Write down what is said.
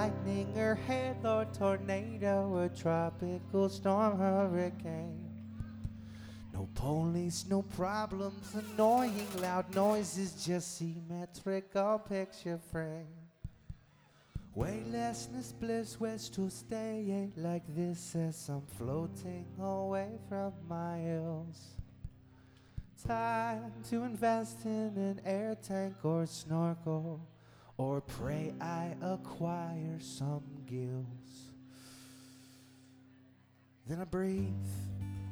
lightning or hail or tornado or tropical storm hurricane. No police, no problems, annoying loud noises, just symmetrical picture frame. Weightlessness, bliss, west to stay like this as I'm floating away from my ills. Time to invest in an air tank or snorkel, or pray I acquire some gills. Then I breathe